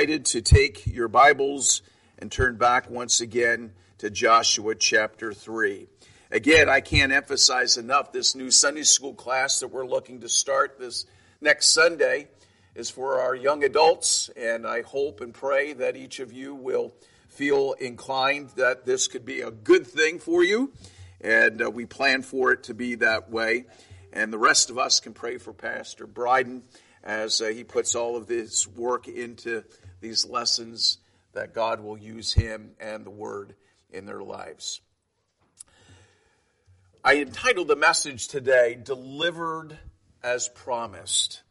To take your Bibles and turn back once again to Joshua chapter 3. Again, I can't emphasize enough this new Sunday school class that we're looking to start this next Sunday is for our young adults, and I hope and pray that each of you will feel inclined that this could be a good thing for you, and we plan for it to be that way. And the rest of us can pray for Pastor Bryden as he puts all of this work into these lessons, that God will use him and the Word in their lives. I entitled the message today, Delivered as Promised.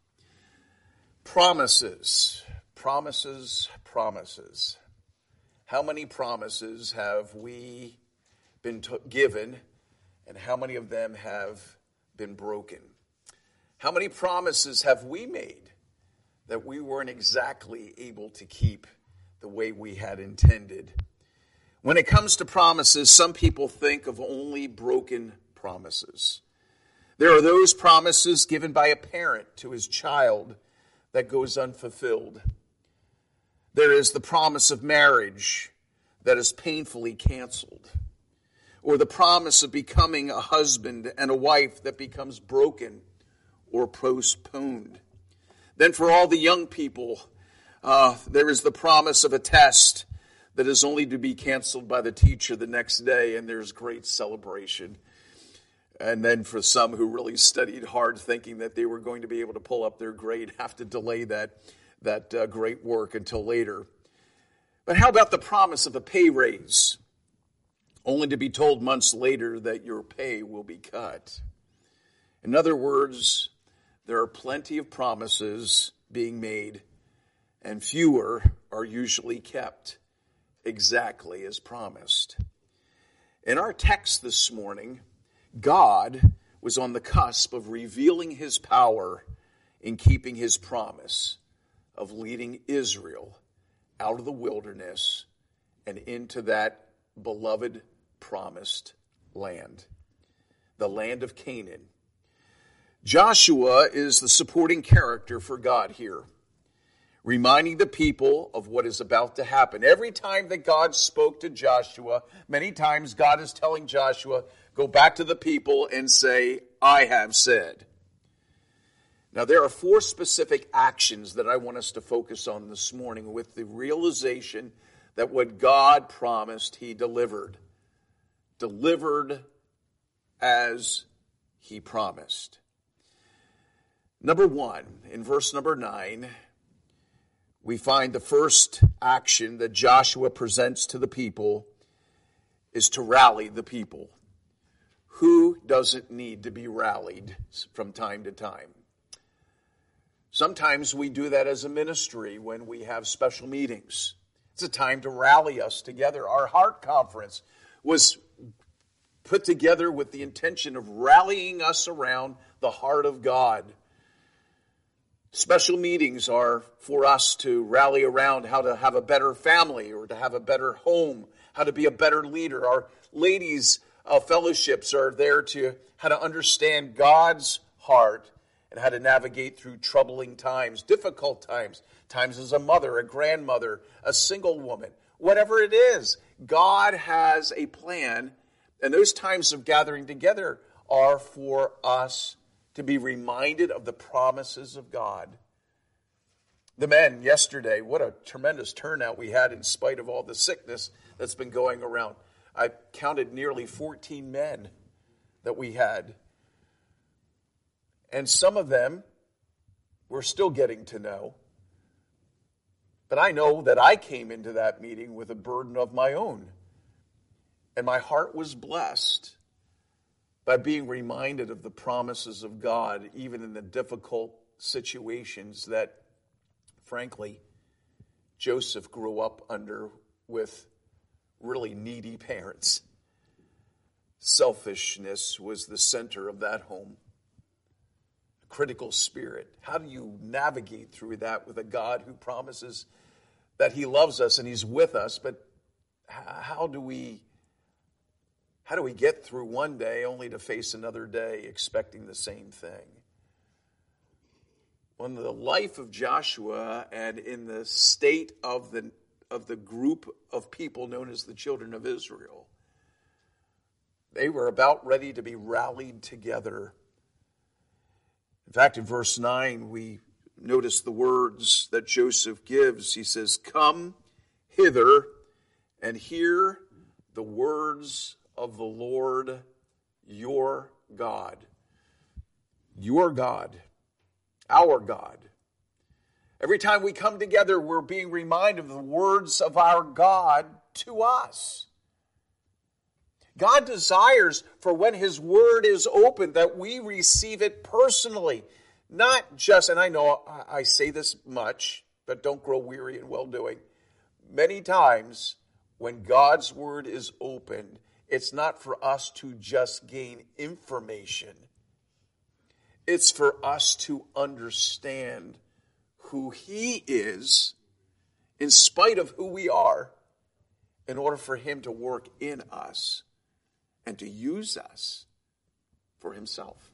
Promises, promises, promises. How many promises have we been given, and how many of them have been broken? How many promises have we made that we weren't exactly able to keep the way we had intended? When it comes to promises, some people think of only broken promises. There are those promises given by a parent to his child that goes unfulfilled. There is the promise of marriage that is painfully canceled, or the promise of becoming a husband and a wife that becomes broken or postponed. Then for all the young people, there is the promise of a test that is only to be canceled by the teacher the next day, and there's great celebration. And then for some who really studied hard, thinking that they were going to be able to pull up their grade, have to delay that great work until later. But how about the promise of a pay raise, only to be told months later that your pay will be cut? In other words, there are plenty of promises being made, and fewer are usually kept exactly as promised. In our text this morning, God was on the cusp of revealing his power in keeping his promise of leading Israel out of the wilderness and into that beloved promised land, the land of Canaan. Joshua is the supporting character for God here, reminding the people of what is about to happen. Every time that God spoke to Joshua, many times God is telling Joshua, go back to the people and say, I have said. Now, there are 4 specific actions that I want us to focus on this morning with the realization that what God promised, he delivered. Delivered as he promised. Number 1, in verse number 9, we find the first action that Joshua presents to the people is to rally the people. Who doesn't need to be rallied from time to time? Sometimes we do that as a ministry when we have special meetings. It's a time to rally us together. Our heart conference was put together with the intention of rallying us around the heart of God. Special meetings are for us to rally around how to have a better family or to have a better home, how to be a better leader. Our ladies' fellowships are there to how to understand God's heart and how to navigate through troubling times, difficult times, times as a mother, a grandmother, a single woman, whatever it is. God has a plan, and those times of gathering together are for us to be reminded of the promises of God. The men yesterday, what a tremendous turnout we had in spite of all the sickness that's been going around. I counted nearly 14 men that we had. And some of them we're still getting to know. But I know that I came into that meeting with a burden of my own. And my heart was blessed by being reminded of the promises of God, even in the difficult situations that, frankly, Joseph grew up under with really needy parents. Selfishness was the center of that home. A critical spirit. How do you navigate through that with a God who promises that he loves us and he's with us, but how do we get through one day only to face another day expecting the same thing? on the life of Joshua and in the state of the group of people known as the children of Israel. They were about ready to be rallied together. In fact, in verse 9, we notice the words that Joseph gives. He says, "Come hither and hear the words of the Lord your God." Your God, our God. Every time we come together, we're being reminded of the words of our God to us. God desires for when His word is opened that we receive it personally. Not just, and I know I say this much, but don't grow weary in well-doing. Many times when God's word is opened, it's not for us to just gain information. It's for us to understand who He is in spite of who we are in order for Him to work in us and to use us for Himself.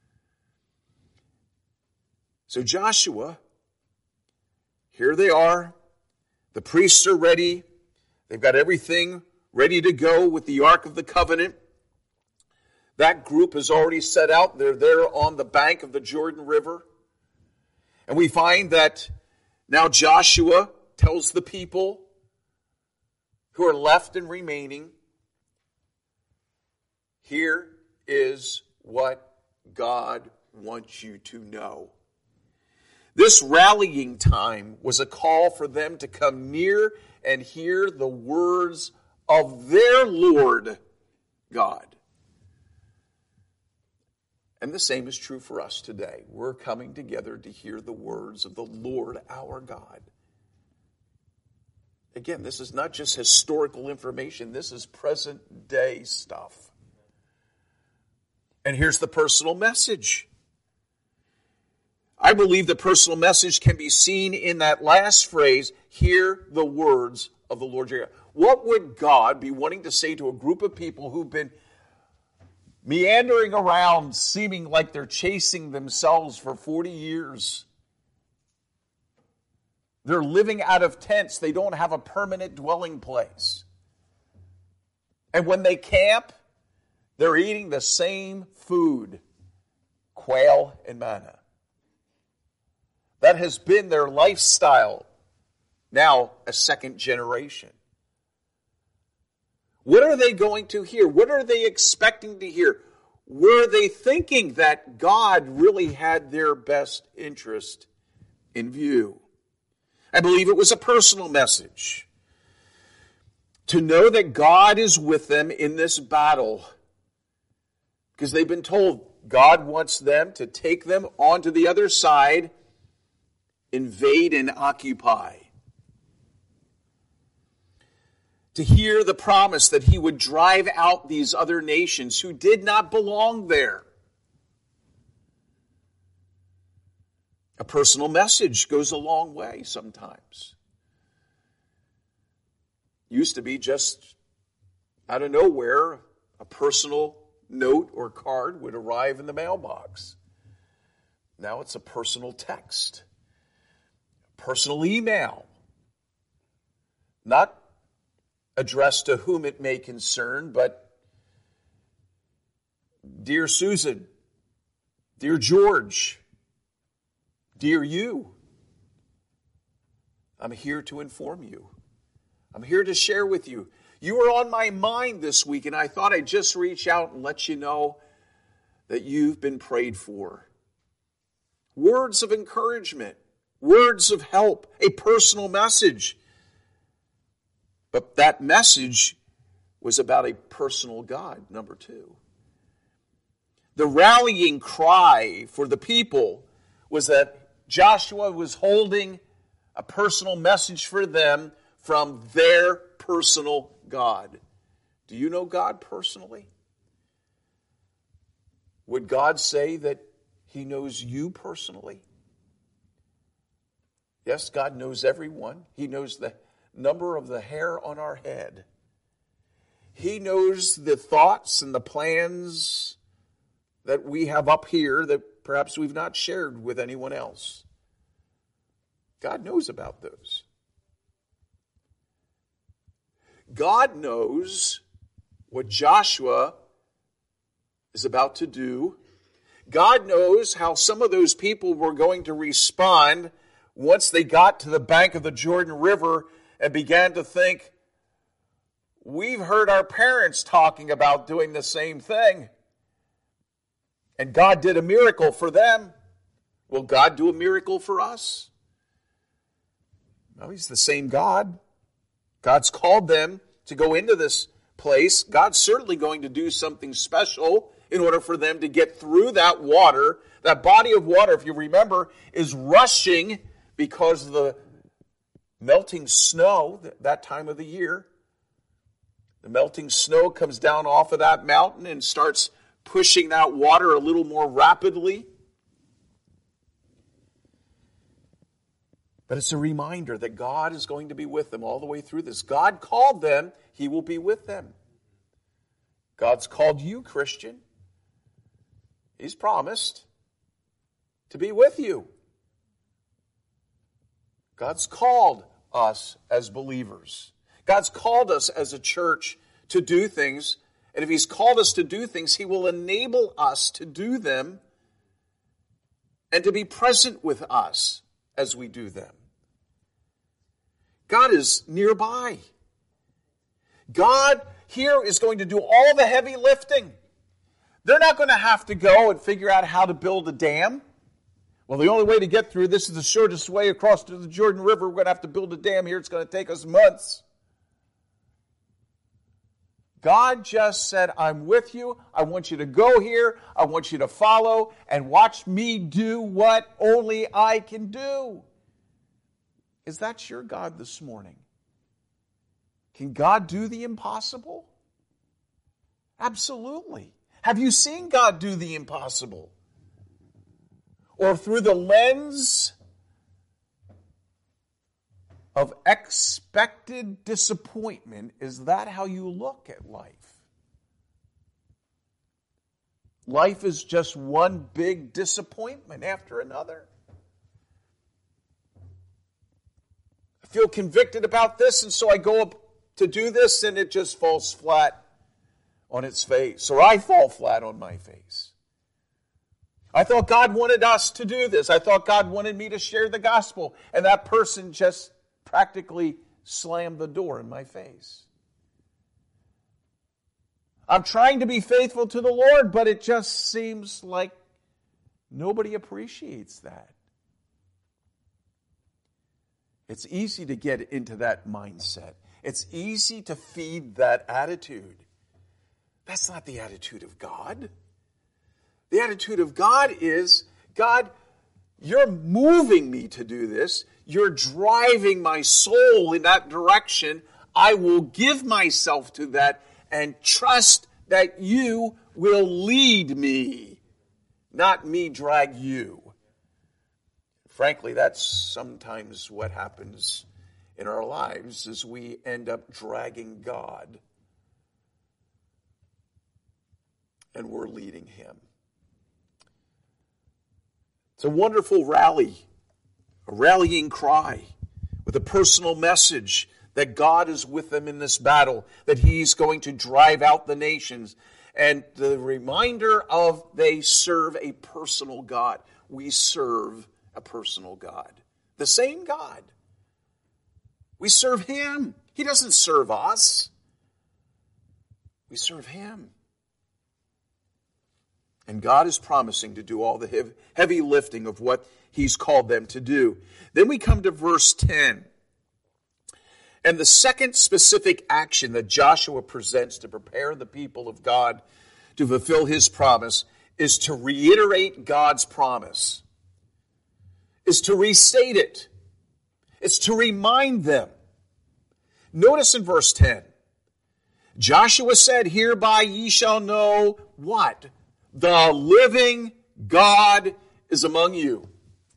So Joshua, here they are. The priests are ready. They've got everything ready to go with the Ark of the Covenant. That group is already set out. They're there on the bank of the Jordan River. And we find that now Joshua tells the people who are left and remaining, here is what God wants you to know. This rallying time was a call for them to come near and hear the words of their Lord God. And the same is true for us today. We're coming together to hear the words of the Lord our God. Again, this is not just historical information. This is present day stuff. And here's the personal message. I believe the personal message can be seen in that last phrase, hear the words of the Lord your God. What would God be wanting to say to a group of people who've been meandering around, seeming like they're chasing themselves for 40 years? They're living out of tents. They don't have a permanent dwelling place. And when they camp, they're eating the same food, quail and manna. That has been their lifestyle, now a second generation. What are they going to hear? What are they expecting to hear? Were they thinking that God really had their best interest in view? I believe it was a personal message. To know that God is with them in this battle. Because they've been told God wants them to take them onto the other side, invade and occupy. To hear the promise that He would drive out these other nations who did not belong there. A personal message goes a long way sometimes. Used to be just out of nowhere, a personal note or card would arrive in the mailbox. Now it's a personal text, personal email, not addressed to whom it may concern, but dear Susan, dear George, dear you, I'm here to inform you. I'm here to share with you. You were on my mind this week, and I thought I'd just reach out and let you know that you've been prayed for. Words of encouragement, words of help, a personal message. But that message was about a personal God, number two. The rallying cry for the people was that Joshua was holding a personal message for them from their personal God. Do you know God personally? Would God say that He knows you personally? Yes, God knows everyone. He knows the number of the hair on our head. He knows the thoughts and the plans that we have up here that perhaps we've not shared with anyone else. God knows about those. God knows what Joshua is about to do. God knows how some of those people were going to respond once they got to the bank of the Jordan River and began to think, we've heard our parents talking about doing the same thing. And God did a miracle for them. Will God do a miracle for us? No, He's the same God. God's called them to go into this place. God's certainly going to do something special in order for them to get through that water. That body of water, if you remember, is rushing because of the melting snow that time of the year. The melting snow comes down off of that mountain and starts pushing that water a little more rapidly. But it's a reminder that God is going to be with them all the way through this. God called them, He will be with them. God's called you, Christian. He's promised to be with you. God's called us as believers. God's called us as a church to do things. And if He's called us to do things, He will enable us to do them and to be present with us as we do them. God is nearby. God here is going to do all the heavy lifting. They're not going to have to go and figure out how to build a dam. Well, the only way to get through this is the shortest way across to the Jordan River. We're going to have to build a dam here. It's going to take us months. God just said, I'm with you. I want you to go here. I want you to follow and watch me do what only I can do. Is that your God this morning? Can God do the impossible? Absolutely. Have you seen God do the impossible? Or through the lens of expected disappointment, is that how you look at life? Life is just one big disappointment after another. I feel convicted about this, and so I go up to do this, and it just falls flat on its face. Or I fall flat on my face. I thought God wanted us to do this. I thought God wanted me to share the gospel. And that person just practically slammed the door in my face. I'm trying to be faithful to the Lord, but it just seems like nobody appreciates that. It's easy to get into that mindset. It's easy to feed that attitude. That's not the attitude of God. The attitude of God is, God, you're moving me to do this. You're driving my soul in that direction. I will give myself to that and trust that you will lead me, not me drag you. Frankly, that's sometimes what happens in our lives, is we end up dragging God and we're leading Him. It's a wonderful rally, a rallying cry with a personal message that God is with them in this battle, that He's going to drive out the nations. And the reminder of they serve a personal God. We serve a personal God. The same God. We serve Him. He doesn't serve us. We serve Him. And God is promising to do all the heavy lifting of what He's called them to do. Then we come to verse 10. And the second specific action that Joshua presents to prepare the people of God to fulfill His promise is to reiterate God's promise. Is to restate it. It's to remind them. Notice in verse 10. Joshua said, hereby ye shall know what? The living God is among you.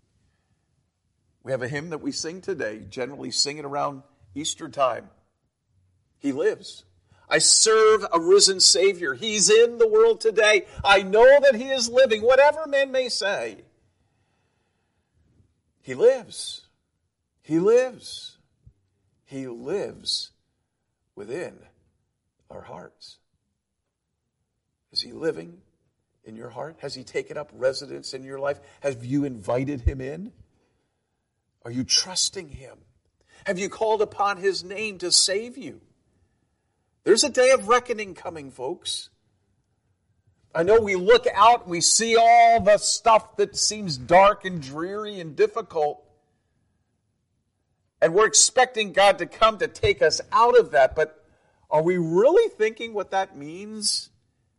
We have a hymn that we sing today, generally sing it around Easter time. He lives. I serve a risen Savior. He's in the world today. I know that He is living, whatever men may say. He lives. He lives. He lives within our hearts. Is he living in your heart? Has he taken up residence in your life? Have you invited him in? Are you trusting him? Have you called upon his name to save you? There's a day of reckoning coming, folks. I know we look out and we see all the stuff that seems dark and dreary and difficult. And we're expecting God to come to take us out of that. But are we really thinking what that means?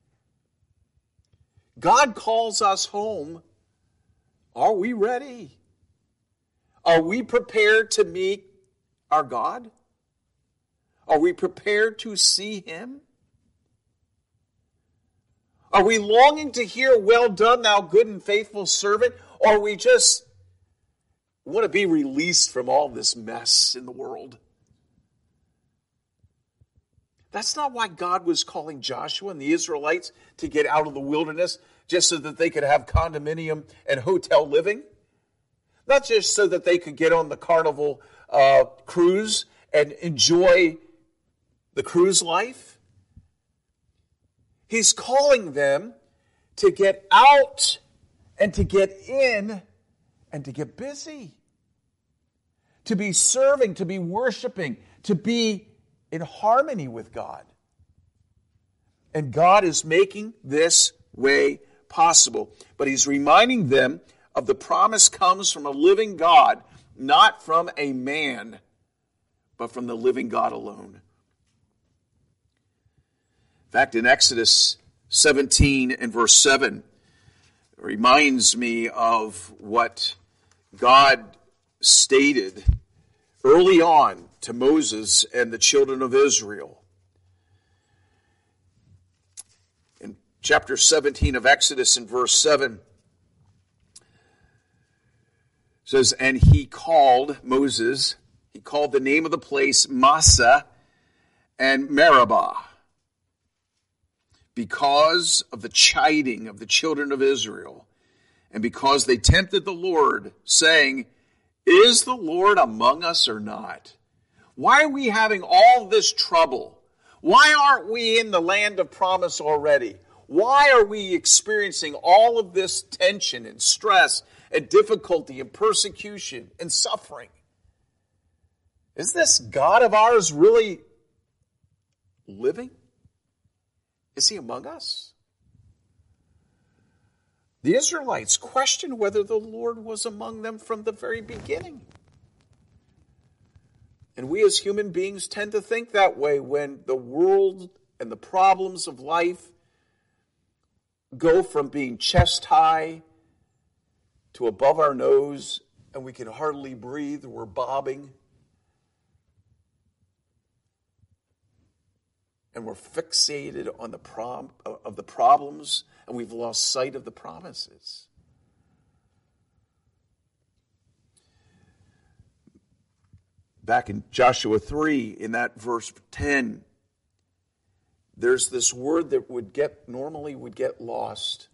God calls us home. Are we ready? Are we prepared to meet our God? Are we prepared to see him? Are we longing to hear, "Well done, thou good and faithful servant"? Or are we just want to be released from all this mess in the world? That's not why God was calling Joshua and the Israelites to get out of the wilderness, just so that they could have condominium and hotel living. Not just so that they could get on the Carnival cruise and enjoy the cruise life. He's calling them to get out and to get in and to get busy. To be serving, to be worshiping, to be in harmony with God. And God is making this way possible. But he's reminding them of the promise comes from a living God, not from a man, but from the living God alone. In fact, in Exodus 17 and verse 7, it reminds me of what God stated early on to Moses and the children of Israel. In chapter 17 of Exodus, in verse 7, it says, "And he called Moses, he called the name of the place Massah and Meribah, because of the chiding of the children of Israel, and because they tempted the Lord, saying, 'Is the Lord among us or not?'" Why are we having all this trouble? Why aren't we in the land of promise already? Why are we experiencing all of this tension and stress and difficulty and persecution and suffering? Is this God of ours really living? Is he among us? The Israelites questioned whether the Lord was among them from the very beginning. And we as human beings tend to think that way when the world and the problems of life go from being chest high to above our nose, and we can hardly breathe, we're bobbing. And we're fixated on the problems, and we've lost sight of the promises. Back in Joshua 3, in that verse 10, there's this word that normally would get lost.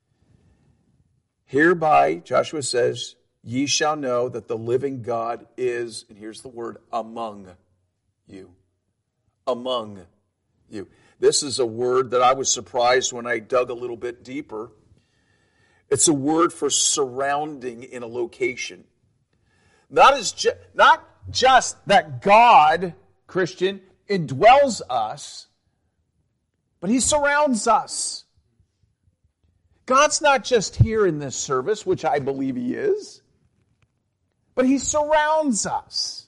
"Hereby," Joshua says, "ye shall know that the living God is," and here's the word, "among you." Among you. This is a word that I was surprised when I dug a little bit deeper. It's a word for surrounding in a location. Not just that God, Christian, indwells us, but he surrounds us. God's not just here in this service, which I believe he is, but he surrounds us.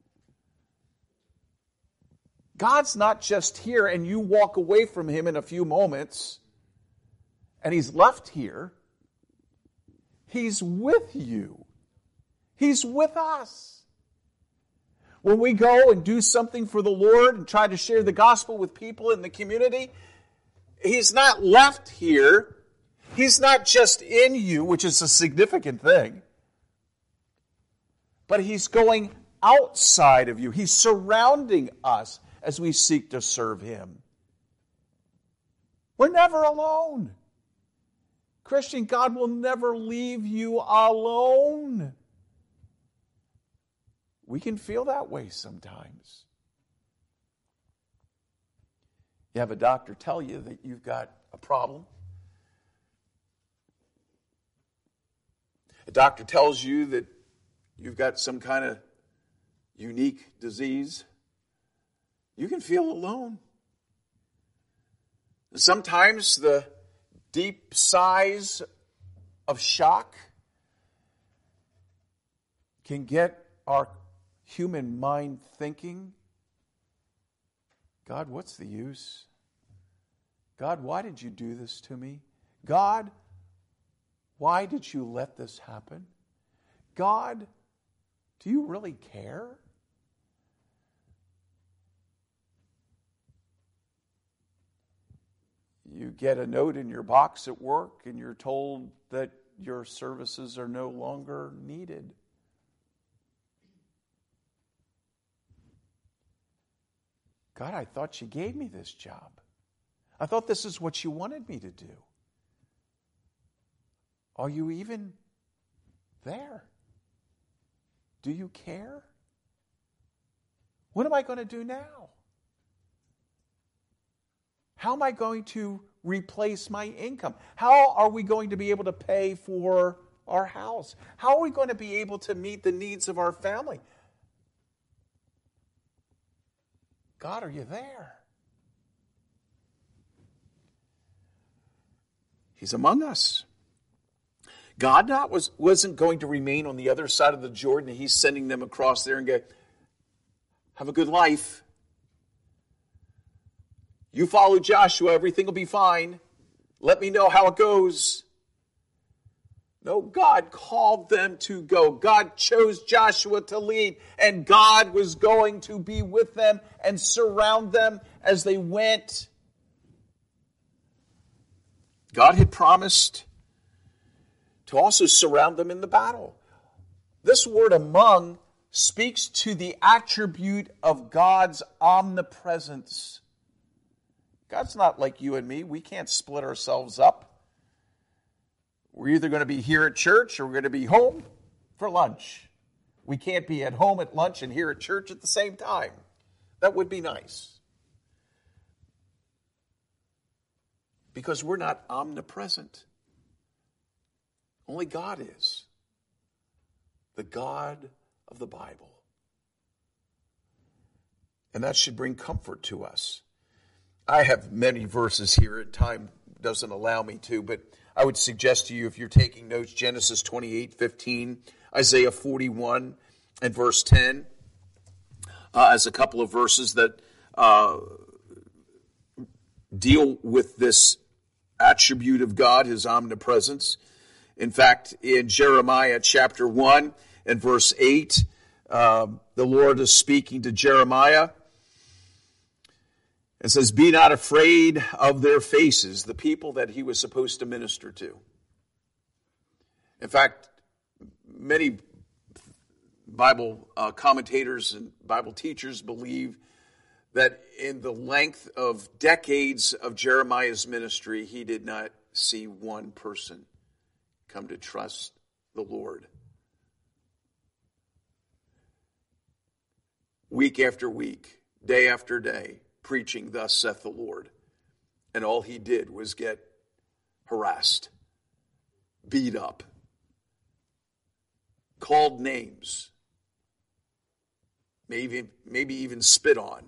God's not just here and you walk away from him in a few moments and he's left here. He's with you. He's with us. When we go and do something for the Lord and try to share the gospel with people in the community, he's not left here. He's not just in you, which is a significant thing, but he's going outside of you. He's surrounding us as we seek to serve him. We're never alone. Christian, God will never leave you alone. We can feel that way sometimes. You have a doctor tell you that you've got a problem. A doctor tells you that you've got some kind of unique disease. You can feel alone. Sometimes the deep sighs of shock can get our human mind thinking, God, what's the use? God, why did you do this to me? God, why did you let this happen? God, do you really care? You get a note in your box at work and you're told that your services are no longer needed. God, I thought you gave me this job. I thought this is what you wanted me to do. Are you even there? Do you care? What am I going to do now? How am I going to replace my income? How are we going to be able to pay for our house? How are we going to be able to meet the needs of our family? God, are you there? He's among us. God wasn't going to remain on the other side of the Jordan. He's sending them across there and go, have a good life. You follow Joshua, everything will be fine. Let me know how it goes. No, God called them to go. God chose Joshua to lead, and God was going to be with them and surround them as they went. God had promised to also surround them in the battle. This word among speaks to the attribute of God's omnipresence. God's not like you and me. We can't split ourselves up. We're either going to be here at church or we're going to be home for lunch. We can't be at home at lunch and here at church at the same time. That would be nice. Because we're not omnipresent. Only God is. The God of the Bible. And that should bring comfort to us. I have many verses here. Time doesn't allow me to, but I would suggest to you, if you're taking notes, Genesis 28:15, Isaiah 41 and verse 10, as a couple of verses that deal with this attribute of God, his omnipresence. In fact, in Jeremiah chapter 1 and verse 8, the Lord is speaking to Jeremiah. It says, be not afraid of their faces, the people that he was supposed to minister to. In fact, many Bible commentators and Bible teachers believe that in the length of decades of Jeremiah's ministry, he did not see one person come to trust the Lord. Week after week, day after day, preaching, thus saith the Lord. And all he did was get harassed, beat up, called names, maybe even spit on.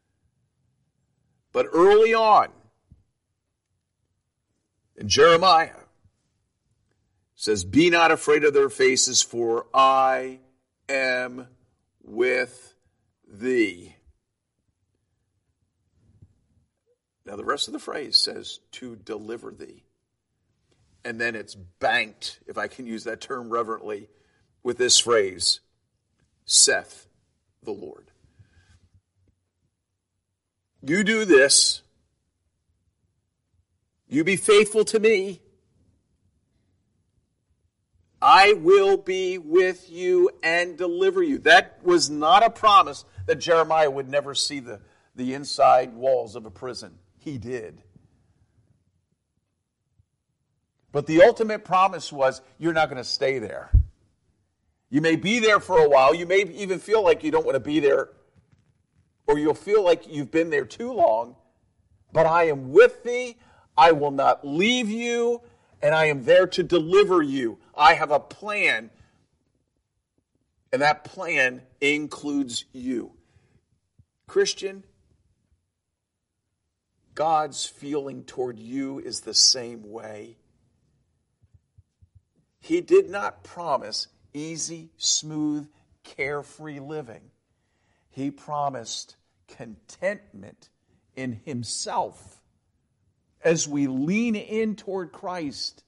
But early on, in Jeremiah, says, be not afraid of their faces, for I am with thee. Now the rest of the phrase says, to deliver thee. And then it's banked, if I can use that term reverently, with this phrase, saith the Lord. You do this. You be faithful to me. I will be with you and deliver you. That was not a promise that Jeremiah would never see the inside walls of a prison. He did. But the ultimate promise was, you're not going to stay there. You may be there for a while. You may even feel like you don't want to be there, or you'll feel like you've been there too long. But I am with thee. I will not leave you, and I am there to deliver you. I have a plan, and that plan includes you. Christian, God's feeling toward you is the same way. He did not promise easy, smooth, carefree living. He promised contentment in himself as we lean in toward Christ.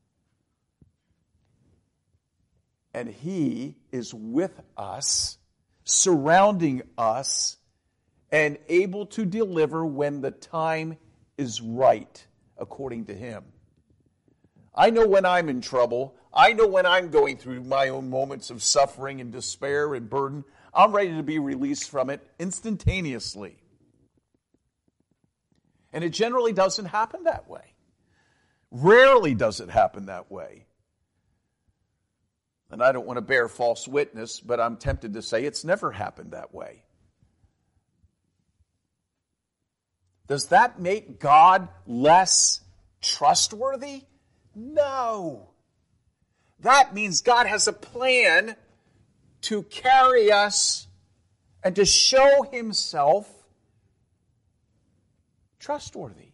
And he is with us, surrounding us, and able to deliver when the time is right, according to him. I know when I'm in trouble. I know when I'm going through my own moments of suffering and despair and burden. I'm ready to be released from it instantaneously. And it generally doesn't happen that way. Rarely does it happen that way. And I don't want to bear false witness, but I'm tempted to say it's never happened that way. Does that make God less trustworthy? No. That means God has a plan to carry us and to show himself trustworthy.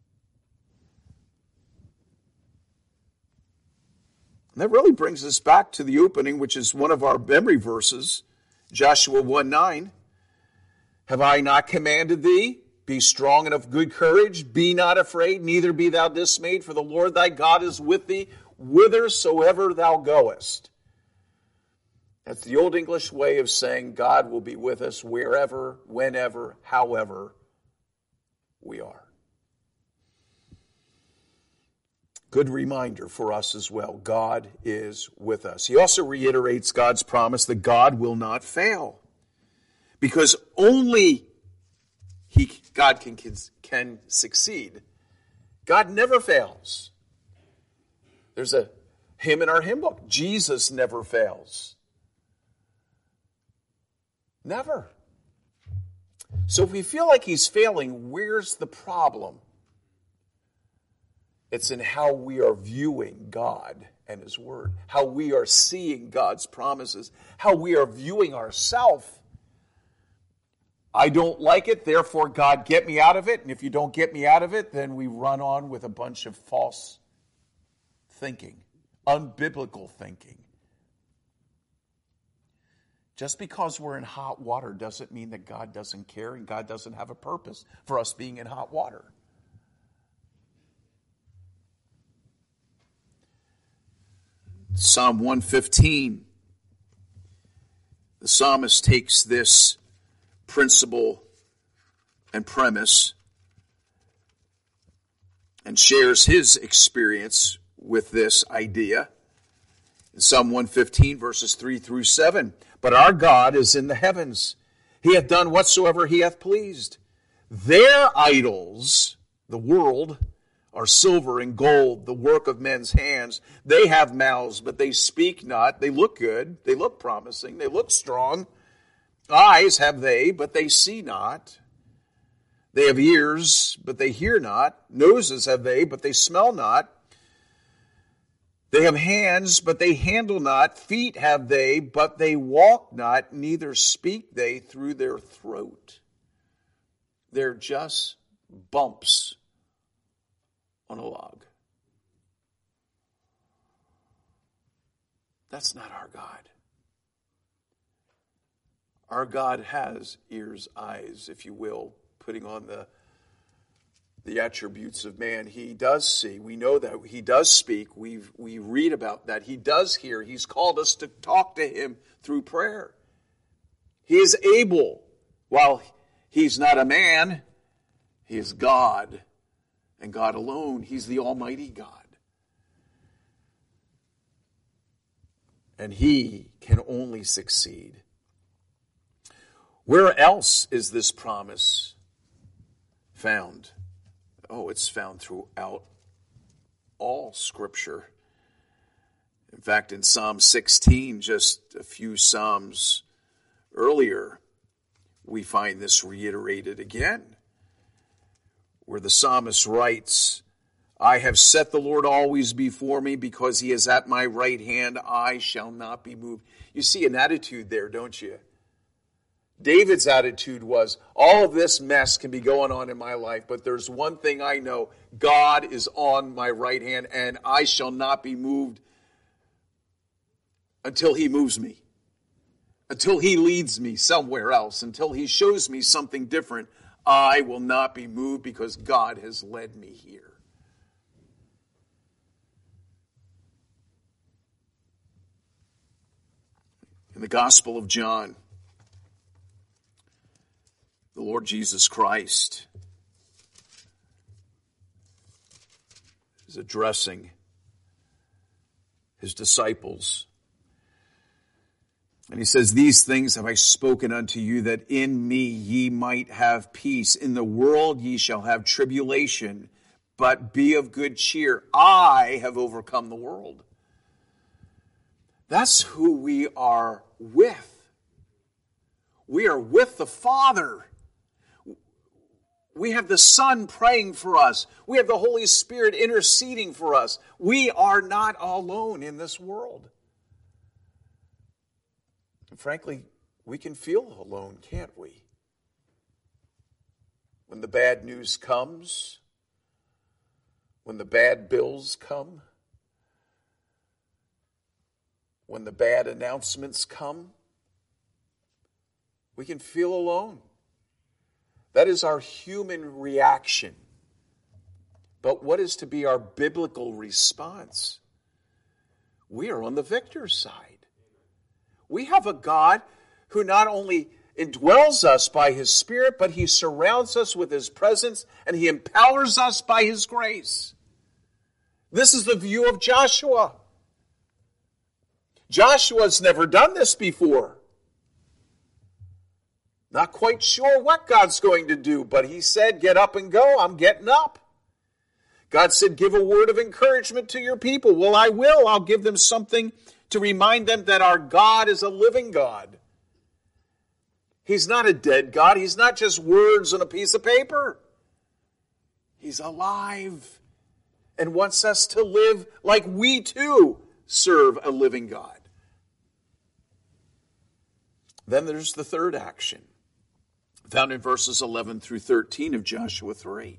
And that really brings us back to the opening, which is one of our memory verses, Joshua 1:9. Have I not commanded thee? Be strong and of good courage. Be not afraid, neither be thou dismayed, for the Lord thy God is with thee whithersoever thou goest. That's the old English way of saying God will be with us wherever, whenever, however we are. Good reminder for us as well. God is with us. He also reiterates God's promise that God will not fail, because only God can succeed. God never fails. There's a hymn in our hymn book. Jesus never fails. Never. So if we feel like he's failing, where's the problem? It's in how we are viewing God and his word, how we are seeing God's promises, how we are viewing ourselves. I don't like it, therefore God, get me out of it. And if you don't get me out of it, then we run on with a bunch of false thinking, unbiblical thinking. Just because we're in hot water doesn't mean that God doesn't care and God doesn't have a purpose for us being in hot water. Psalm 115, the psalmist takes this principle and premise and shares his experience with this idea. In Psalm 115, verses 3 through 7, but our God is in the heavens. He hath done whatsoever he hath pleased. Their idols, the world, are silver and gold, the work of men's hands. They have mouths, but they speak not. They look good. They look promising. They look strong. Eyes have they, but they see not. They have ears, but they hear not. Noses have they, but they smell not. They have hands, but they handle not. Feet have they, but they walk not. Neither speak they through their throat. They're just bumps on a log. That's not our God. Our God has ears, eyes, if you will, putting on the attributes of man. He does see. We know that. He does speak. We read about that. He does hear. He's called us to talk to him through prayer. He is able. While he's not a man, he is God. And God alone. He's the Almighty God. And he can only succeed. Where else is this promise found? Oh, it's found throughout all Scripture. In fact, in Psalm 16, just a few Psalms earlier, we find this reiterated again, where the psalmist writes, I have set the Lord always before me, because he is at my right hand, I shall not be moved. You see an attitude there, don't you? David's attitude was, all of this mess can be going on in my life, but there's one thing I know, God is on my right hand, and I shall not be moved until he moves me, until he leads me somewhere else, until he shows me something different. I will not be moved because God has led me here. In the Gospel of John, the Lord Jesus Christ is addressing his disciples. And he says, these things have I spoken unto you, that in me ye might have peace. In the world ye shall have tribulation, but be of good cheer. I have overcome the world. That's who we are with. We are with the Father. We have the Son praying for us. We have the Holy Spirit interceding for us. We are not alone in this world. And frankly, we can feel alone, can't we? When the bad news comes, when the bad bills come, when the bad announcements come, we can feel alone. That is our human reaction. But what is to be our biblical response? We are on the victor's side. We have a God who not only indwells us by his Spirit, but he surrounds us with his presence and he empowers us by his grace. This is the view of Joshua. Joshua's never done this before. Not quite sure what God's going to do, but he said, get up and go. I'm getting up. God said, give a word of encouragement to your people. Well, I will. I'll give them something to remind them that our God is a living God. He's not a dead God. He's not just words on a piece of paper. He's alive and wants us to live like we too serve a living God. Then there's the third action, found in verses 11 through 13 of Joshua 3.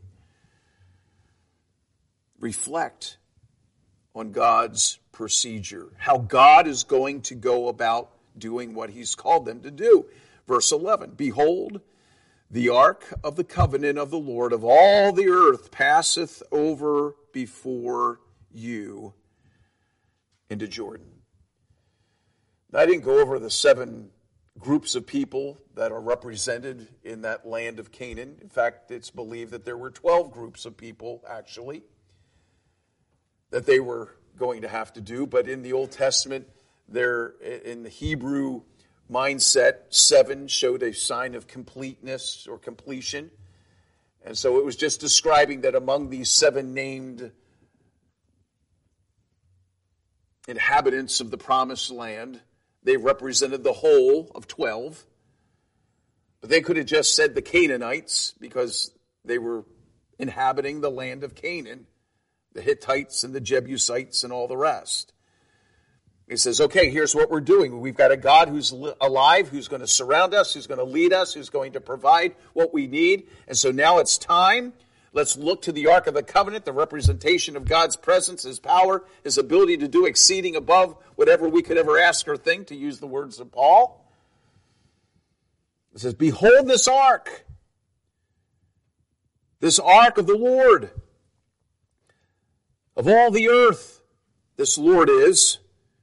Reflect on God's procedure, how God is going to go about doing what he's called them to do. Verse 11, behold, the ark of the covenant of the Lord of all the earth passeth over before you into Jordan. Now, I didn't go over the 7 groups of people that are represented in that land of Canaan. In fact, it's believed that there were 12 groups of people, actually, that they were going to have to do. But in the Old Testament, there, in the Hebrew mindset, 7 showed a sign of completeness or completion. And so it was just describing that among these 7 named inhabitants of the promised land, they represented the whole of 12. But they could have just said the Canaanites because they were inhabiting the land of Canaan, the Hittites and the Jebusites and all the rest. He says, okay, here's what we're doing. We've got a God who's alive, who's going to surround us, who's going to lead us, who's going to provide what we need. And so now it's time. Let's look to the Ark of the Covenant, the representation of God's presence, his power, his ability to do exceeding above whatever we could ever ask or think, to use the words of Paul. It says, behold this ark of the Lord, of all the earth, this Lord is,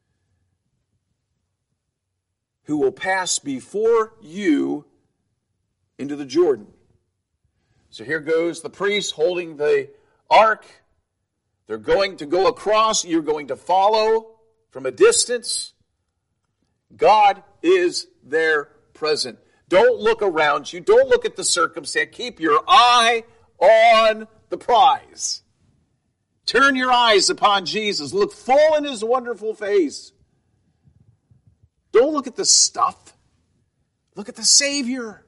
who will pass before you into the Jordan. So here goes the priest holding the ark. They're going to go across. You're going to follow from a distance. God is there present. Don't look around you. Don't look at the circumstance. Keep your eye on the prize. Turn your eyes upon Jesus. Look full in his wonderful face. Don't look at the stuff. Look at the Savior.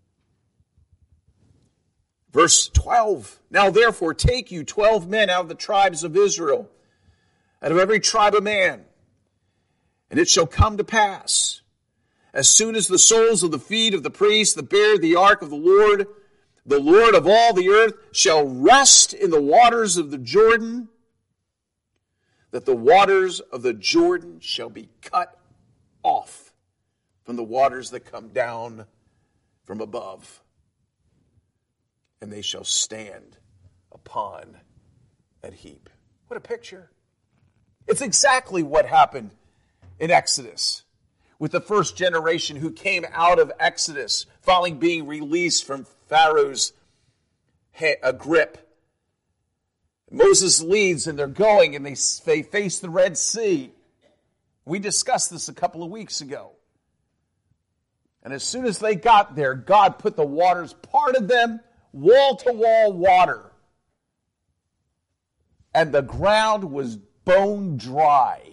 Verse 12. Now therefore take you 12 men out of the tribes of Israel, out of every tribe of man. And it shall come to pass, as soon as the soles of the feet of the priests that bear the ark of the Lord of all the earth, shall rest in the waters of the Jordan, that the waters of the Jordan shall be cut off from the waters that come down from above, and they shall stand upon that heap. What a picture. It's exactly what happened in Exodus with the first generation who came out of Exodus following being released from Pharaoh's grip. Moses leads and they're going and they face the Red Sea. We discussed this a couple of weeks ago. And as soon as they got there, God put the waters, parted them, wall-to-wall water. And the ground was bone dry.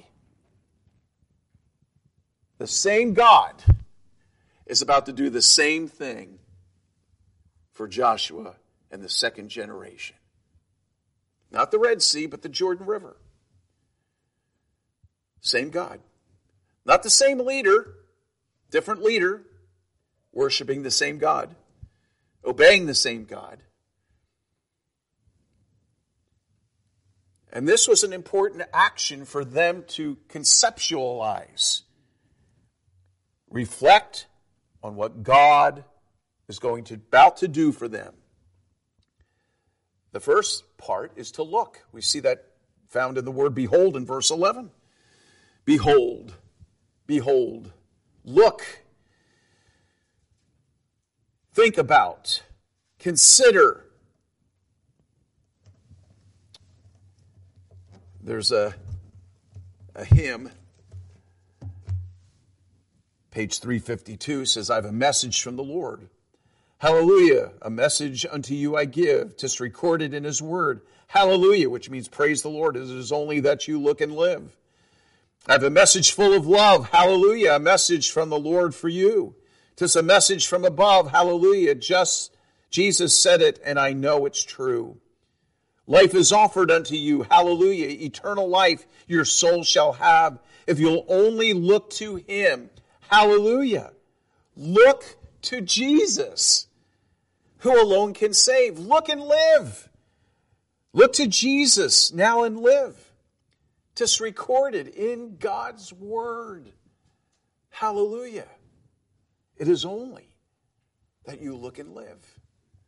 The same God is about to do the same thing for Joshua and the second generation. Not the Red Sea, but the Jordan River. Same God. Not the same leader, different leader, worshiping the same God, obeying the same God. And this was an important action for them to conceptualize. Reflect on what God is about to do for them. The first part is to look. We see that found in the word behold in verse 11. Behold, behold, look, think about, consider. There's a hymn, page 352, says, I have a message from the Lord. Hallelujah, a message unto you I give. 'Tis recorded in his word. Hallelujah, which means praise the Lord. It is only that you look and live. I have a message full of love. Hallelujah, a message from the Lord for you. 'Tis a message from above. Hallelujah, just Jesus said it, and I know it's true. Life is offered unto you. Hallelujah, eternal life your soul shall have if you'll only look to him. Hallelujah. Look to Jesus, who alone can save. Look and live. Look to Jesus now and live. 'Tis recorded in God's word. Hallelujah. It is only that you look and live.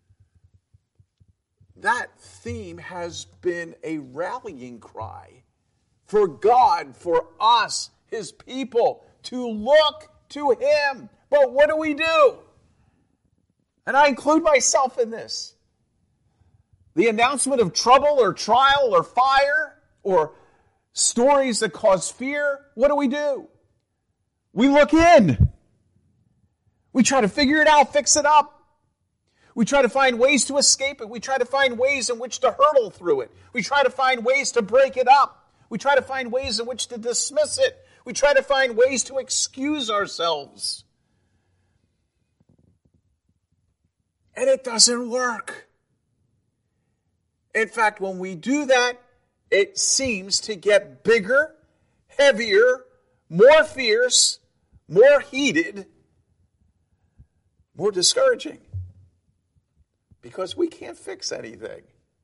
That theme has been a rallying cry for God, for us, his people, to look to him. But what do? And I include myself in this. The announcement of trouble or trial or fire or stories that cause fear, what do? We look in. We try to figure it out, fix it up. We try to find ways to escape it. We try to find ways in which to hurdle through it. We try to find ways to break it up. We try to find ways in which to dismiss it. We try to find ways to excuse ourselves. And it doesn't work. In fact, when we do that, it seems to get bigger, heavier, more fierce, more heated, more discouraging. Because we can't fix anything.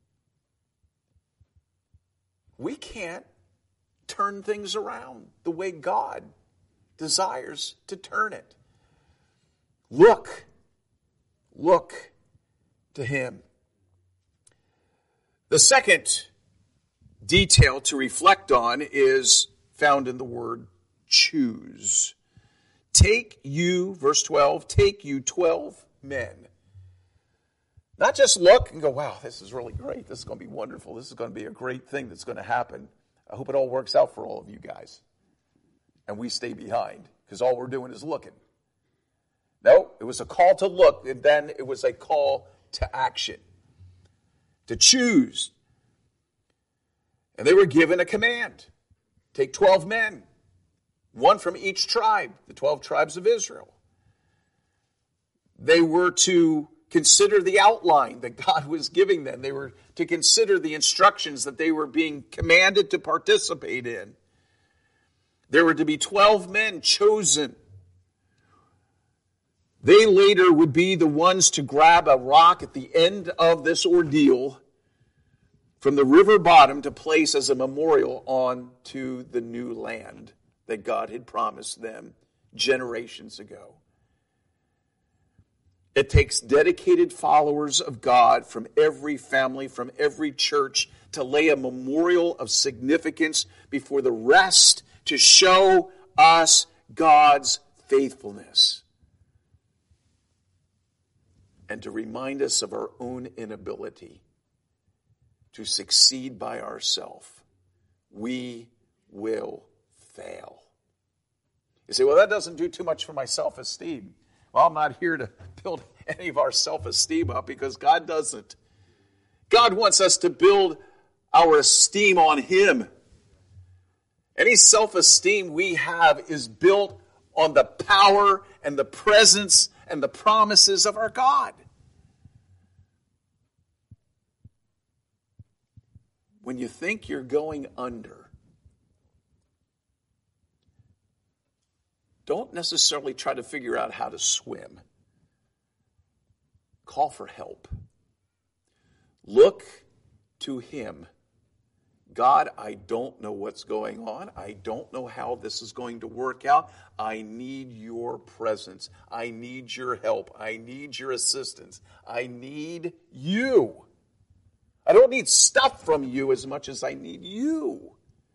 We can't turn things around the way God desires to turn it. Look to him. The second detail to reflect on is found in the word choose. Take you, verse 12, take you 12 men. Not just look and go, wow, this is really great. This is going to be wonderful. This is going to be a great thing that's going to happen. I hope it all works out for all of you guys. And we stay behind because all we're doing is looking. No, it was a call to look, and then it was a call to action. To choose. And they were given a command. Take 12 men, one from each tribe, the 12 tribes of Israel. They were to consider the outline that God was giving them. They were to consider the instructions that they were being commanded to participate in. There were to be 12 men chosen. They later would be the ones to grab a rock at the end of this ordeal from the river bottom to place as a memorial onto the new land that God had promised them generations ago. It takes dedicated followers of God from every family, from every church, to lay a memorial of significance before the rest to show us God's faithfulness and to remind us of our own inability to succeed by ourselves. We will fail. You say, well, that doesn't do too much for my self-esteem. Well, I'm not here to build any of our self-esteem up because God doesn't. God wants us to build our esteem on Him. Any self-esteem we have is built on the power and the presence and the promises of our God. When you think you're going under, don't necessarily try to figure out how to swim. Call for help. Look to Him. God, I don't know what's going on. I don't know how this is going to work out. I need your presence. I need your help. I need your assistance. I need you. I don't need stuff from you as much as I need you.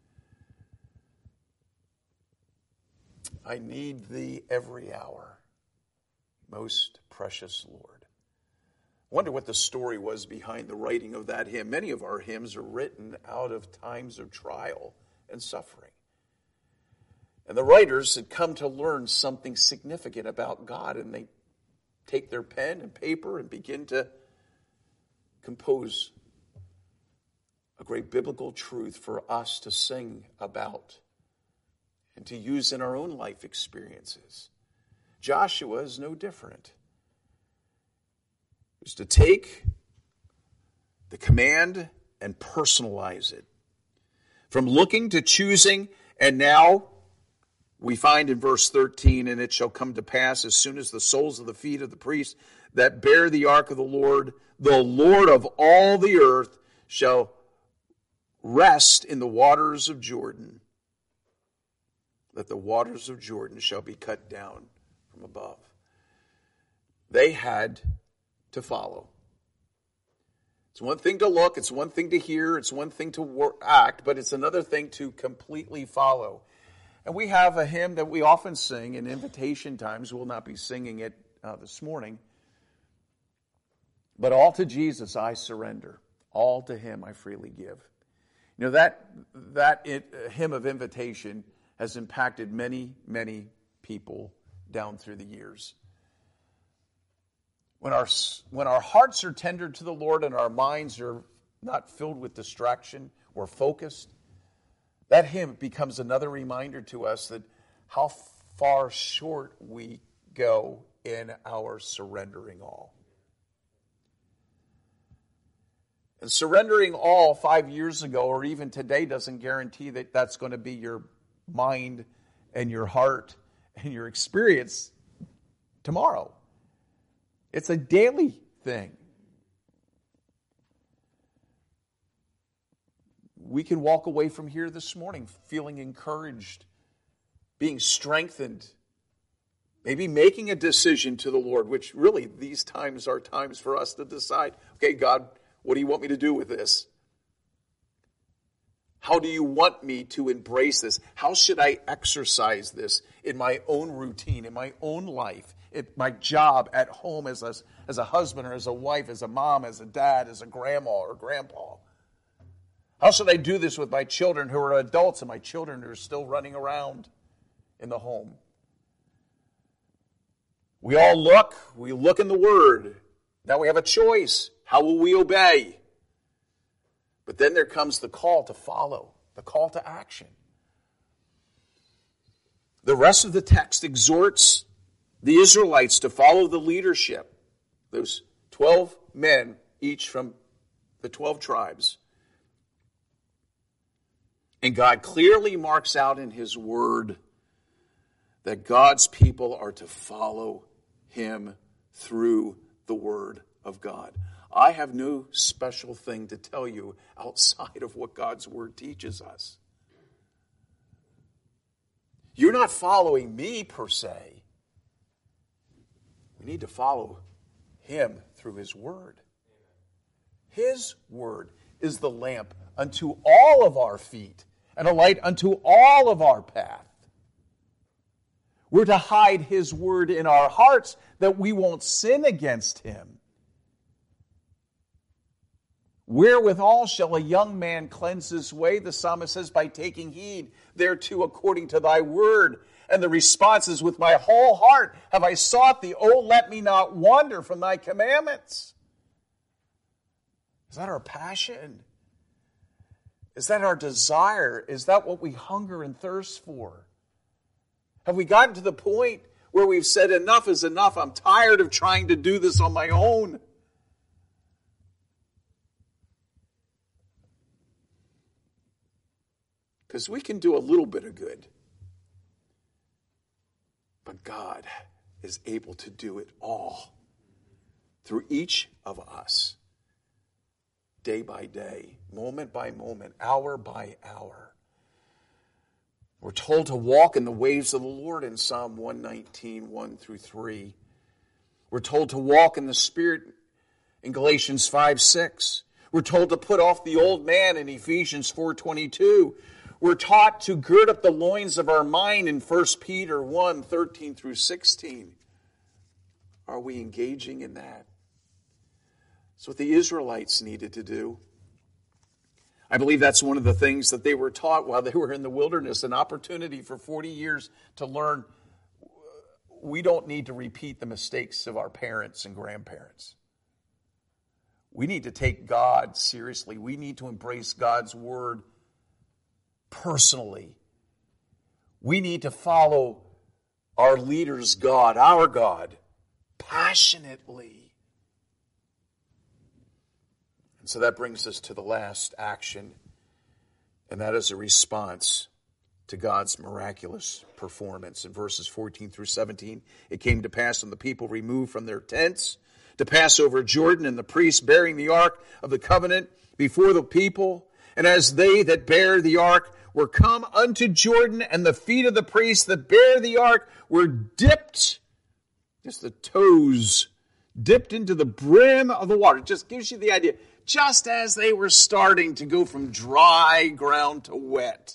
I need thee every hour, most precious Lord. I wonder what the story was behind the writing of that hymn. Many of our hymns are written out of times of trial and suffering. And the writers had come to learn something significant about God, and they take their pen and paper and begin to compose a great biblical truth for us to sing about and to use in our own life experiences. Joshua is no different. It was to take the command and personalize it. From looking to choosing, and now we find in verse 13, and it shall come to pass as soon as the soles of the feet of the priests that bear the ark of the Lord of all the earth, shall rest in the waters of Jordan, that the waters of Jordan shall be cut down from above. They had to follow. It's one thing to look, it's one thing to hear, it's one thing to act, but it's another thing to completely follow. And we have a hymn that we often sing in invitation times. We'll not be singing it this morning. But all to Jesus I surrender. All to Him I freely give. You know, that hymn of invitation has impacted many, many people down through the years. When our hearts are tender to the Lord and our minds are not filled with distraction or focused, that hymn becomes another reminder to us that how far short we go in our surrendering all. And surrendering all 5 years ago or even today doesn't guarantee that that's going to be your mind and your heart and your experience tomorrow. It's a daily thing. We can walk away from here this morning feeling encouraged, being strengthened, maybe making a decision to the Lord, which really these times are times for us to decide, okay, God, what do you want me to do with this? How do you want me to embrace this? How should I exercise this in my own routine, in my own life, in my job, at home, as a husband or as a wife, as a mom, as a dad, as a grandma or grandpa? How should I do this with my children who are adults and my children who are still running around in the home? We look in the Word. Now we have a choice. How will we obey? But then there comes the call to follow, the call to action. The rest of the text exhorts the Israelites to follow the leadership, those 12 men, each from the 12 tribes. And God clearly marks out in his word that God's people are to follow him through the word of God. I have no special thing to tell you outside of what God's word teaches us. You're not following me per se. We need to follow him through his word. His word is the lamp unto all of our feet and a light unto all of our path. We're to hide his word in our hearts that we won't sin against him. Wherewithal shall a young man cleanse his way? The psalmist says, by taking heed thereto according to thy word. And the response is, with my whole heart have I sought thee. Oh, let me not wander from thy commandments. Is that our passion? Is that our desire? Is that what we hunger and thirst for? Have we gotten to the point where we've said enough is enough? I'm tired of trying to do this on my own. Because we can do a little bit of good. But God is able to do it all through each of us. Day by day, moment by moment, hour by hour. We're told to walk in the ways of the Lord in Psalm 119, 1 through 3. We're told to walk in the Spirit in Galatians 5, 6. We're told to put off the old man in Ephesians 4:22. We're taught to gird up the loins of our mind in 1 Peter 1, 13 through 16. Are we engaging in that? That's what the Israelites needed to do. I believe that's one of the things that they were taught while they were in the wilderness, an opportunity for 40 years to learn. We don't need to repeat the mistakes of our parents and grandparents. We need to take God seriously. We need to embrace God's word personally. We need to follow our leader's God, our God, passionately. And so that brings us to the last action, and that is a response to God's miraculous performance. In verses 14 through 17, it came to pass when the people removed from their tents to pass over Jordan, and the priests bearing the ark of the covenant before the people. And as they that bear the ark were come unto Jordan, and the feet of the priests that bear the ark were dipped, just the toes dipped into the brim of the water. It just gives you the idea. Just as they were starting to go from dry ground to wet,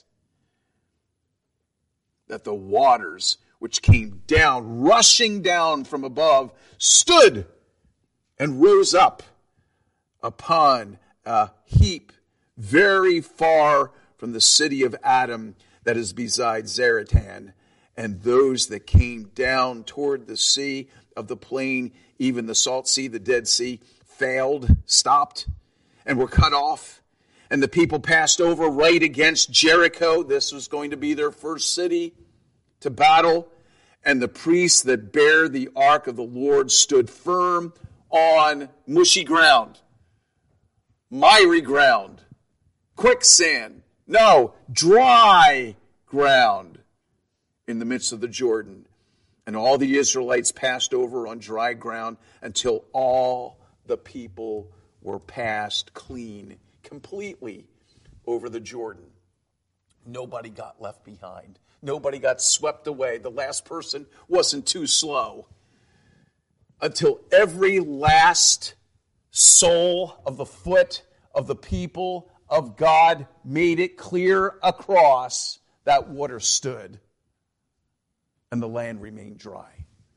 that the waters which came down, rushing down from above, stood and rose up upon a heap very far from the city of Adam that is beside Zaratan. And those that came down toward the sea of the plain, even the salt sea, the Dead Sea, failed, stopped, and were cut off. And the people passed over right against Jericho. This was going to be their first city to battle. And the priests that bear the ark of the Lord stood firm on mushy ground, miry ground, quicksand. No, dry ground in the midst of the Jordan. And all the Israelites passed over on dry ground until all the people were passed clean, completely over the Jordan. Nobody got left behind. Nobody got swept away. The last person wasn't too slow. Until every last sole of the foot of the people of God made it clear across, that water stood and the land remained dry.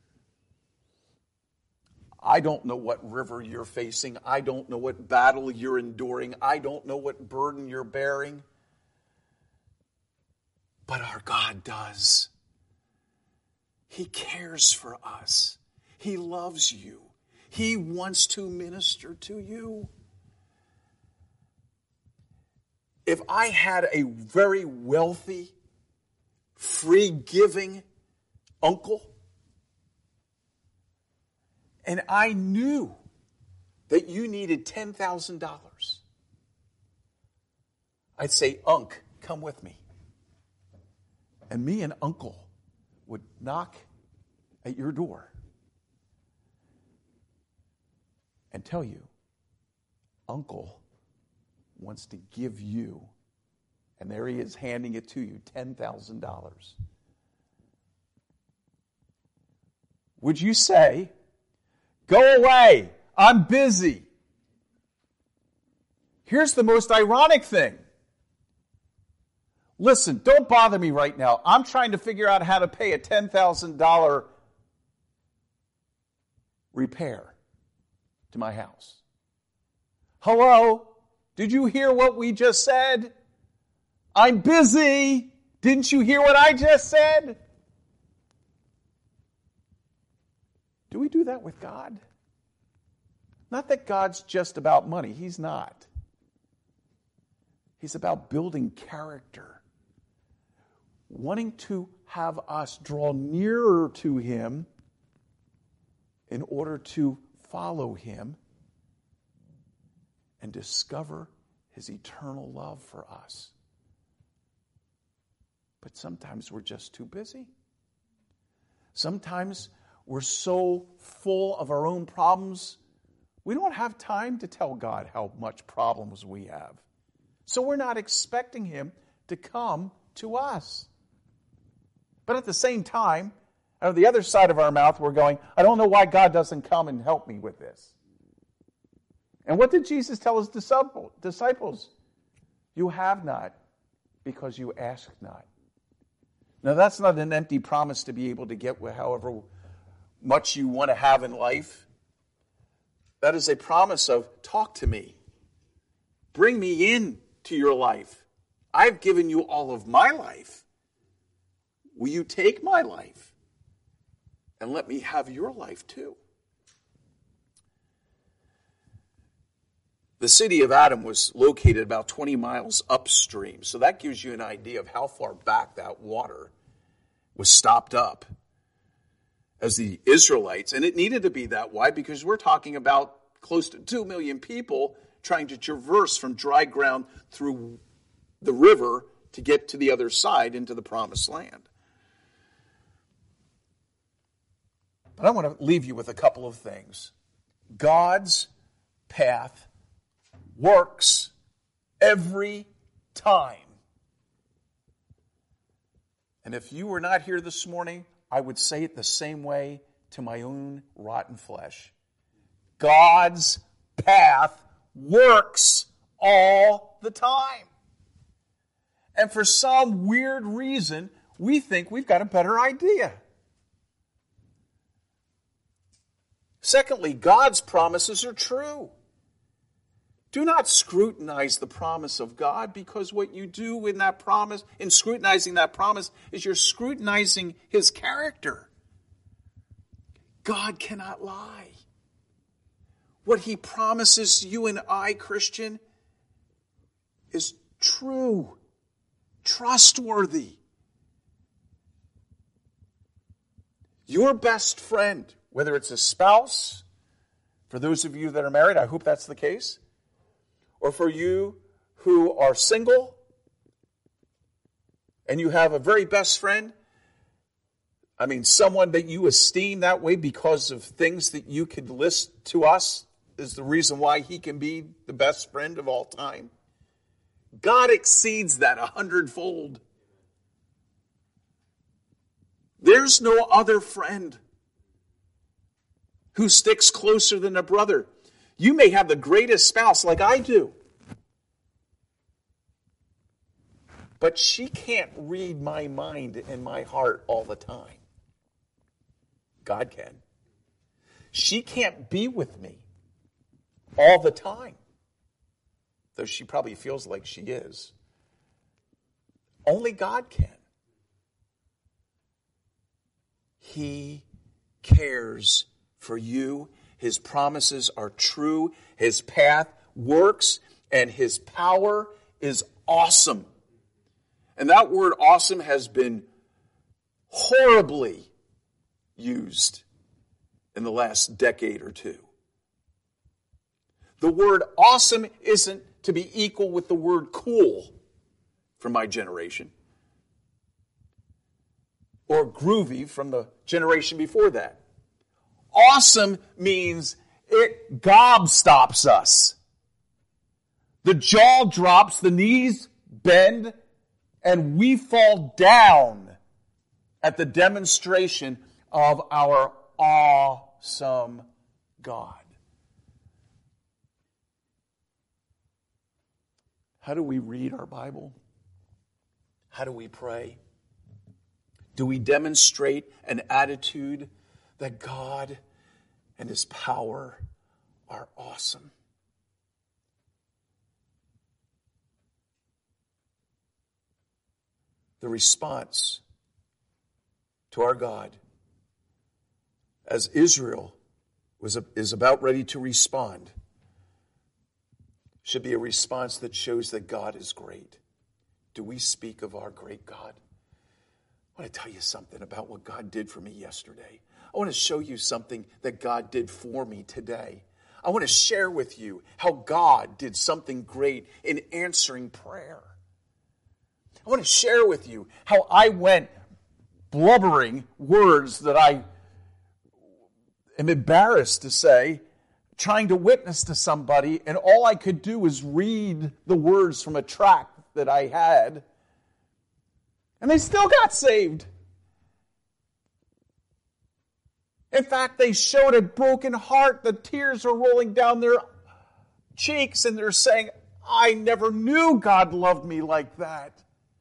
I don't know what river you're facing. I don't know what battle you're enduring. I don't know what burden you're bearing. But our God does. He cares for us. He loves you. He wants to minister to you. if I had a very wealthy, free-giving uncle, and I knew that you needed $10,000, I'd say, Unc, come with me. And me and Uncle would knock at your door and tell you, Uncle wants to give you, and there he is handing it to you, $10,000. Would you say, go away, I'm busy? Here's the most ironic thing. Listen, don't bother me right now. I'm trying to figure out how to pay a $10,000 repair to my house. Hello? Did you hear what we just said? I'm busy. Didn't you hear what I just said? Do we do that with God? Not that God's just about money. He's not. He's about building character. Wanting to have us draw nearer to Him in order to follow Him and discover His eternal love for us. But sometimes we're just too busy. Sometimes we're so full of our own problems, we don't have time to tell God how much problems we have. So we're not expecting Him to come to us. But at the same time, out of the other side of our mouth, we're going, I don't know why God doesn't come and help me with this. And what did Jesus tell His disciples? You have not because you ask not. Now that's not an empty promise to be able to get however much you want to have in life. That is a promise of talk to me. Bring me in to your life. I've given you all of my life. Will you take my life and let me have your life too? The city of Adam was located about 20 miles upstream, so that gives you an idea of how far back that water was stopped up as the Israelites. And it needed to be that wide because we're talking about close to 2 million people trying to traverse from dry ground through the river to get to the other side into the promised land. But I want to leave you with a couple of things. God's path works every time. And if you were not here this morning, I would say it the same way to my own rotten flesh. God's path works all the time. And for some weird reason, we think we've got a better idea. Secondly, God's promises are true. Do not scrutinize the promise of God, because what you do in that promise, in scrutinizing that promise, is you're scrutinizing His character. God cannot lie. What He promises you and I, Christian, is true, trustworthy. Your best friend, whether it's a spouse, for those of you that are married, I hope that's the case, or for you who are single and you have a very best friend, someone that you esteem that way because of things that you could list to us is the reason why he can be the best friend of all time. God exceeds that 100-fold. There's no other friend who sticks closer than a brother. You may have the greatest spouse like I do, but she can't read my mind and my heart all the time. God can. She can't be with me all the time, though she probably feels like she is. Only God can. He cares for you. His promises are true. His path works, and His power is awesome. And that word awesome has been horribly used in the last decade or two. The word awesome isn't to be equal with the word cool from my generation, or groovy from the generation before that. Awesome means it gobstops us. The jaw drops, the knees bend, and we fall down at the demonstration of our awesome God. How do we read our Bible? How do we pray? Do we demonstrate an attitude that God and His power are awesome? The response to our God, as Israel is about ready to respond, should be a response that shows that God is great. Do we speak of our great God? I want to tell you something about what God did for me yesterday. I want to show you something that God did for me today. I want to share with you how God did something great in answering prayer. I want to share with you how I went blubbering words that I am embarrassed to say, trying to witness to somebody, and all I could do was read the words from a tract that I had, and they still got saved. In fact, they showed a broken heart. The tears are rolling down their cheeks, and they're saying, I never knew God loved me like that.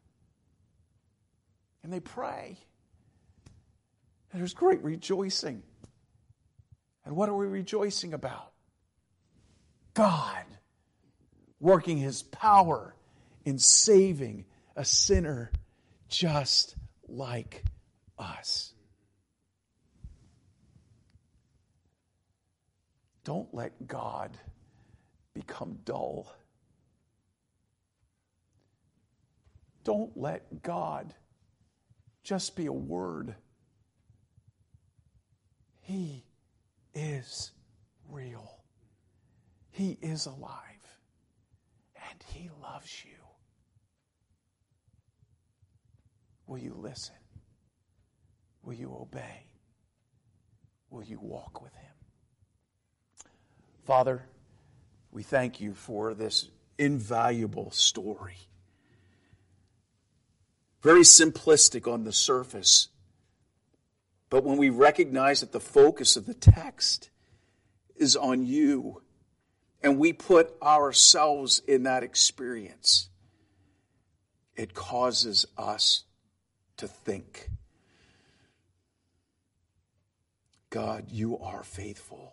And they pray. And there's great rejoicing. And what are we rejoicing about? God working His power in saving a sinner just like us. Don't let God become dull. Don't let God just be a word. He is real. He is alive. And He loves you. Will you listen? Will you obey? Will you walk with Him? Father, we thank You for this invaluable story. Very simplistic on the surface. But when we recognize that the focus of the text is on You, and we put ourselves in that experience, it causes us to think. God, You are faithful.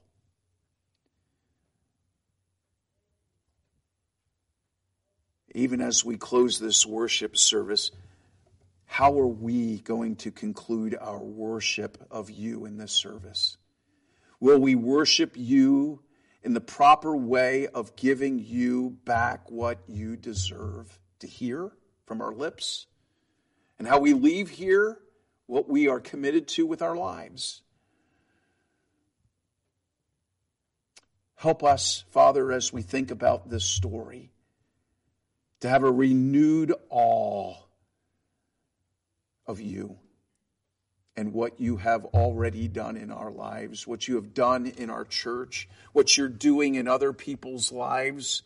Even as we close this worship service, how are we going to conclude our worship of You in this service? Will we worship You in the proper way of giving You back what You deserve to hear from our lips? And how we leave here what we are committed to with our lives? Help us, Father, as we think about this story, to have a renewed awe of You and what You have already done in our lives, what You have done in our church, what You're doing in other people's lives.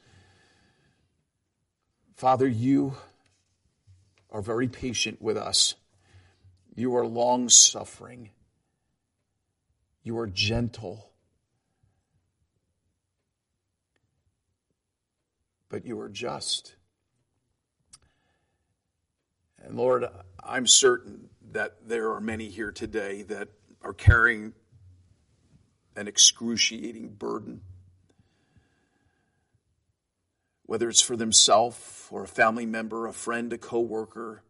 Father, You are very patient with us. You are long-suffering. You are gentle. But You are just. And Lord, I'm certain that there are many here today that are carrying an excruciating burden. Whether it's for themselves or a family member, a friend, a coworker,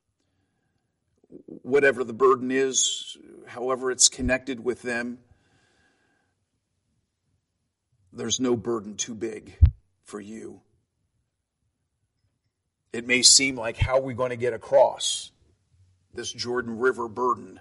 whatever the burden is, however it's connected with them, there's no burden too big for You. It may seem like, how are we going to get across this Jordan River burden?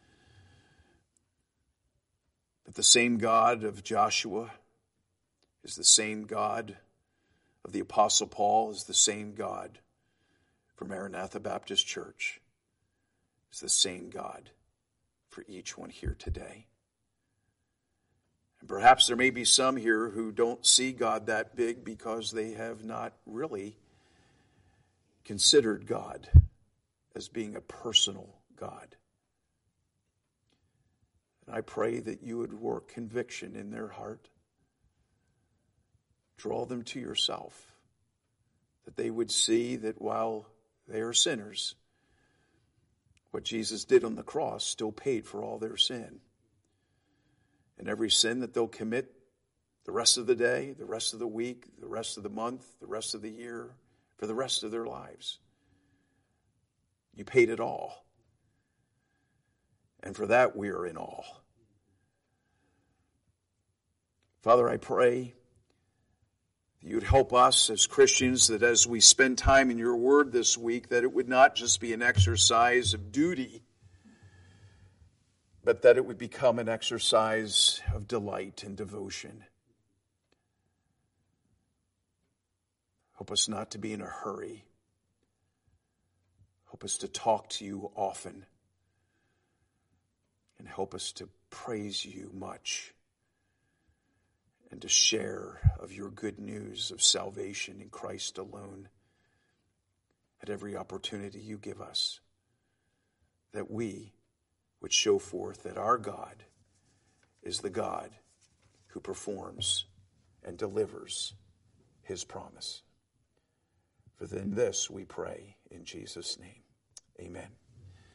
But the same God of Joshua is the same God of the Apostle Paul, is the same God for Maranatha Baptist Church, is the same God for each one here today. And perhaps there may be some here who don't see God that big because they have not really considered God as being a personal God. And I pray that you would work conviction in their heart. Draw them to yourself, that they would see that while they are sinners, what Jesus did on the cross still paid for all their sin. And every sin that they'll commit the rest of the day, the rest of the week, the rest of the month, the rest of the year, for the rest of their lives, you paid it all. And for that we are in awe. Father, I pray that you'd help us as Christians, that as we spend time in your word this week, that it would not just be an exercise of duty, but that it would become an exercise of delight and devotion. Help us not to be in a hurry. Help us to talk to you often. And help us to praise you much. And to share of your good news of salvation in Christ alone at every opportunity you give us. That we would show forth that our God is the God who performs and delivers his promise. For then this we pray in Jesus' name. Amen.